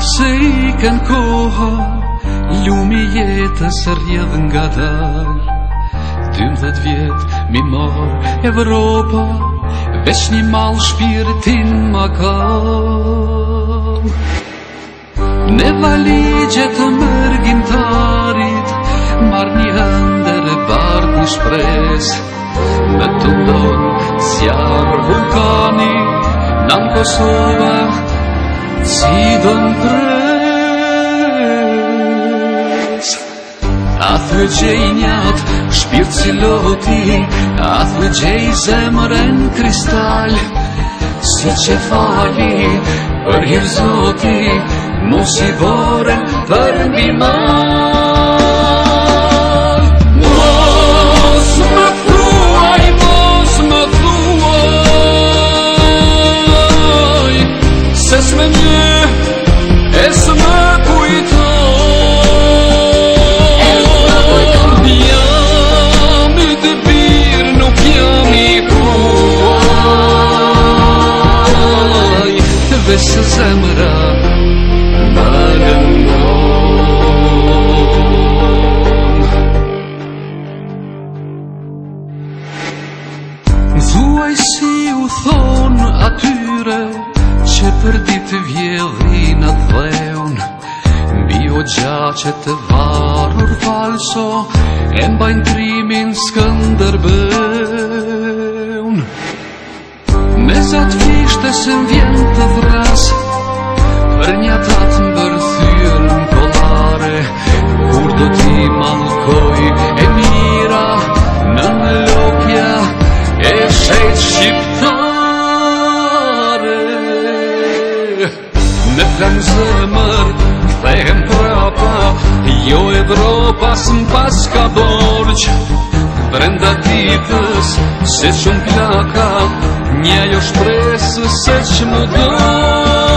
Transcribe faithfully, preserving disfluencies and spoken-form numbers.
Se i kën koha, lumi jetës rjedh nga dal. Dymdhet vjet mi marr Evropa, veç një mall shpirtin ma kall. Ne valigjet të mërgjimtarit, marr një ëndër e bardh një shpres. Me të ndonë zjarr vulkani, nan Kosova, si do m'pres. A thë gjej njat, shpirt si loti, a thë gjej zemrën kristal. Si që fali, për hir Zoti, mos i bore për mbi mal. Mos më thuaj, mos më thuaj, se s'me një, e s'me kujton. Jam i të birë, nuk jam i kuaj, vesë zemra më lëndon. Thuaj si u thonë atyre që për ditë vjedhin atë dheun, mbi o gjaqet të varur falso e mbajnë krimin Skënderbeun. Me zat fishte se m'vjen të thras, për një tatë mbërthyrë në kollare, kur do t'i mallkoj e mira në në lokja e shejt shqiptare. Me flan zemër, kthehem prapa, jo Evropa s'mpas ka borq. Brenda ditës, se shumë plaka, një ajo shpresë se që më do.